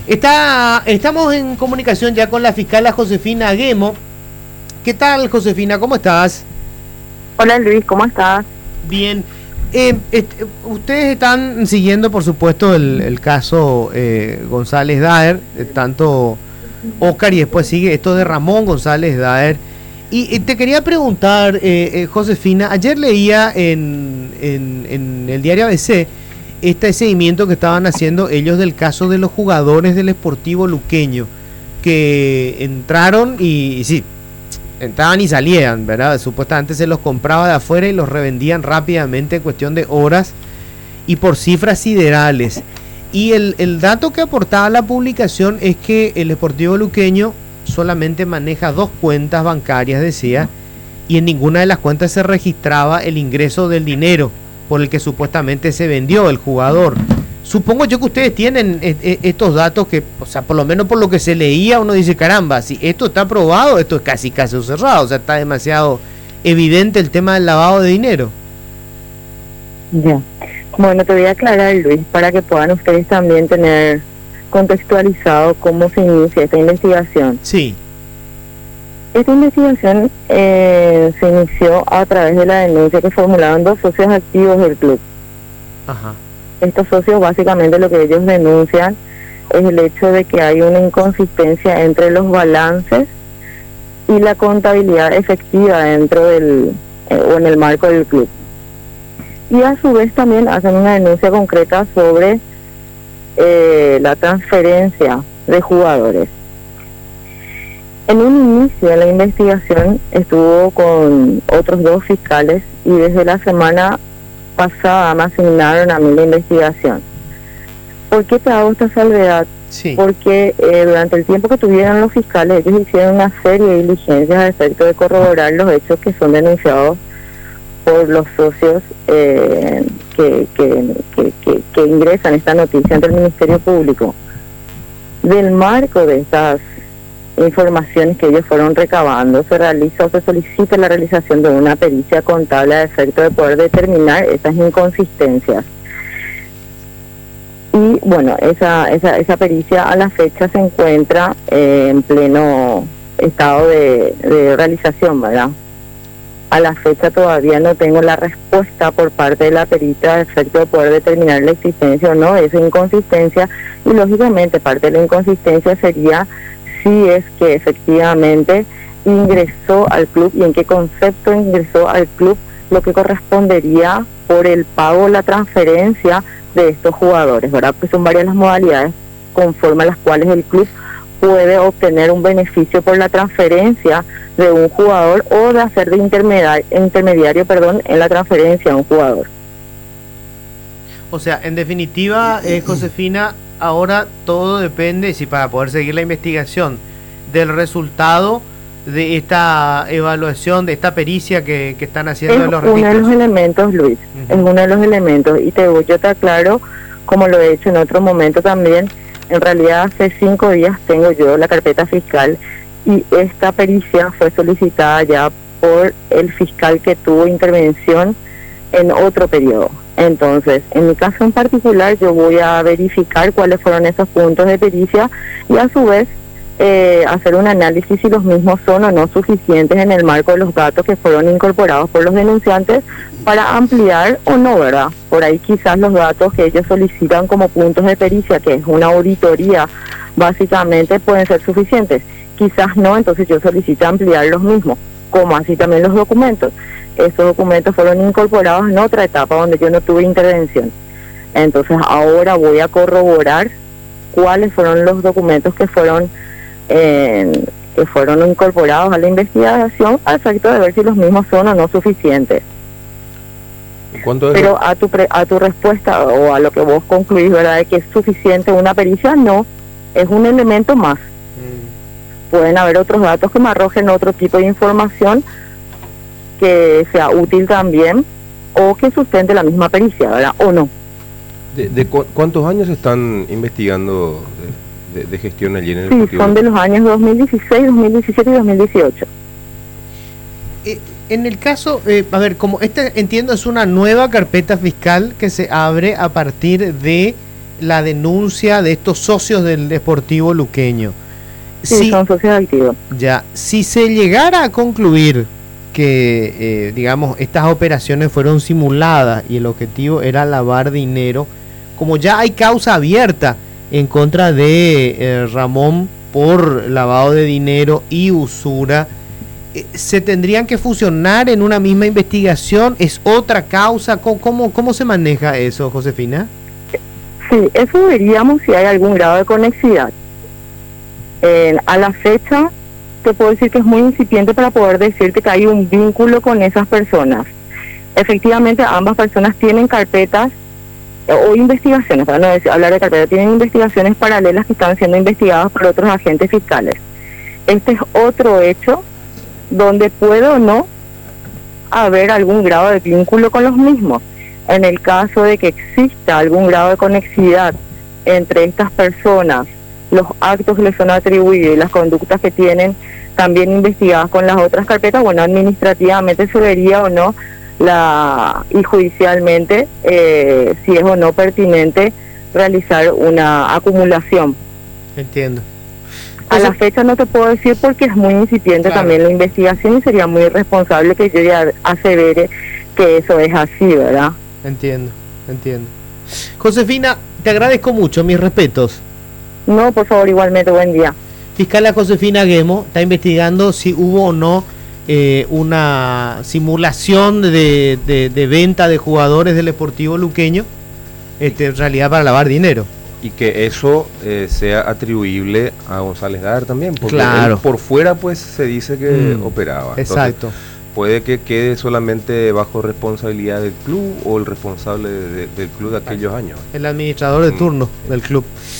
Estamos en comunicación ya con la fiscal Josefina Agemo. ¿Qué tal, Josefina? ¿Cómo estás? Hola Luis, ¿cómo estás? Bien. Ustedes están siguiendo, por supuesto, el caso González Daer, tanto Oscar y después sigue esto de Ramón González Daer. Y te quería preguntar, Josefina, ayer leía en el diario ABC este seguimiento que estaban haciendo ellos del caso de los jugadores del Sportivo Luqueño, que entraron y sí, entraban y salían, ¿verdad? Supuestamente se los compraba de afuera y los revendían rápidamente en cuestión de horas y por cifras siderales. Y el dato que aportaba la publicación es que el Sportivo Luqueño solamente maneja 2 cuentas bancarias, decía, y en ninguna de las cuentas se registraba el ingreso del dinero por el que supuestamente se vendió el jugador. Supongo yo que ustedes tienen estos datos que, o sea, por lo menos por lo que se leía, uno dice, caramba, si esto está probado, esto es casi caso cerrado, o sea, está demasiado evidente el tema del lavado de dinero. Ya. Bueno, te voy a aclarar, Luis, para que puedan ustedes también tener contextualizado cómo se inicia esta investigación. Sí. Esta investigación se inició a través de la denuncia que formularon 2 socios activos del club. Ajá. Estos socios, básicamente lo que ellos denuncian es el hecho de que hay una inconsistencia entre los balances y la contabilidad efectiva dentro del o en el marco del club. Y a su vez también hacen una denuncia concreta sobre la transferencia de jugadores. En un inicio de la investigación estuvo con otros 2 fiscales y desde la semana pasada me asignaron a mí la investigación. ¿Por qué te hago esta salvedad? Sí. Porque durante el tiempo que tuvieron los fiscales, ellos hicieron una serie de diligencias a efecto de corroborar los hechos que son denunciados por los socios que ingresan esta noticia ante el Ministerio Público. Del marco de estas informaciones que ellos fueron recabando, se realiza o se solicita la realización de una pericia contable a efecto de poder determinar esas inconsistencias. Y bueno, esa pericia a la fecha se encuentra en pleno estado de realización, ¿verdad? A la fecha todavía no tengo la respuesta por parte de la perita a efecto de poder determinar la existencia o no de esa inconsistencia, y lógicamente parte de la inconsistencia sería si es que efectivamente ingresó al club y en qué concepto ingresó al club lo que correspondería por el pago o la transferencia de estos jugadores, ¿verdad? Pues son varias las modalidades conforme a las cuales el club puede obtener un beneficio por la transferencia de un jugador o de hacer de intermediario en la transferencia de un jugador. O sea, en definitiva, Josefina, ahora todo depende, si para poder seguir la investigación, del resultado de esta evaluación, de esta pericia que están haciendo de los registros. Es uno de los elementos, Luis, es uno de los elementos, y yo te aclaro, como lo he hecho en otro momento también, en realidad hace 5 días tengo yo la carpeta fiscal y esta pericia fue solicitada ya por el fiscal que tuvo intervención en otro periodo. Entonces, en mi caso en particular, yo voy a verificar cuáles fueron esos puntos de pericia y a su vez hacer un análisis si los mismos son o no suficientes en el marco de los datos que fueron incorporados por los denunciantes para ampliar o no, ¿verdad? Por ahí quizás los datos que ellos solicitan como puntos de pericia, que es una auditoría, básicamente pueden ser suficientes. Quizás no, entonces yo solicito ampliar los mismos, como así también los documentos. Esos documentos fueron incorporados en otra etapa donde yo no tuve intervención. Entonces ahora voy a corroborar cuáles fueron los documentos que fueron incorporados a la investigación a efecto de ver si los mismos son o no suficientes. Pero a tu respuesta o a lo que vos concluís, ¿verdad?, de que es suficiente una pericia, no, es un elemento más. Pueden haber otros datos que me arrojen otro tipo de información que sea útil también o que sustente la misma pericia, ¿verdad? O no. ¿De cuántos años están investigando de gestión allí en el Deportivo? Sí, son de los años 2016, 2017 y 2018. En el caso, a ver, como entiendo es una nueva carpeta fiscal que se abre a partir de la denuncia de estos socios del Deportivo Luqueño. Sí, son socios activos. Ya, si se llegara a concluir que, digamos, estas operaciones fueron simuladas y el objetivo era lavar dinero, como ya hay causa abierta en contra de Ramón por lavado de dinero y usura, ¿se tendrían que fusionar en una misma investigación? ¿Es otra causa? ¿Cómo se maneja eso, Josefina? Sí, eso veríamos si hay algún grado de conexidad. A la fecha, te puedo decir que es muy incipiente para poder decirte que hay un vínculo con esas personas. Efectivamente, ambas personas tienen carpetas o investigaciones, para no hablar de carpetas, tienen investigaciones paralelas que están siendo investigadas por otros agentes fiscales. Este es otro hecho donde puede o no haber algún grado de vínculo con los mismos. En el caso de que exista algún grado de conexidad entre estas personas, los actos que les son atribuidos y las conductas que tienen también investigadas con las otras carpetas, bueno, administrativamente se vería o no y judicialmente si es o no pertinente realizar una acumulación. Entiendo. A la fecha no te puedo decir porque es muy incipiente también la investigación y sería muy irresponsable que yo ya asevere que eso es así, ¿verdad? Entiendo. Josefina, te agradezco mucho, mis respetos. No, por favor, igualmente, buen día. Fiscal Josefina Guemo está investigando si hubo o no una simulación de venta de jugadores del Deportivo Luqueño, en realidad para lavar dinero. Y que eso sea atribuible a González Daer también, porque claro, él por fuera pues se dice que operaba. Exacto. Entonces, puede que quede solamente bajo responsabilidad del club o el responsable del club de aquellos años. El administrador de turno del club.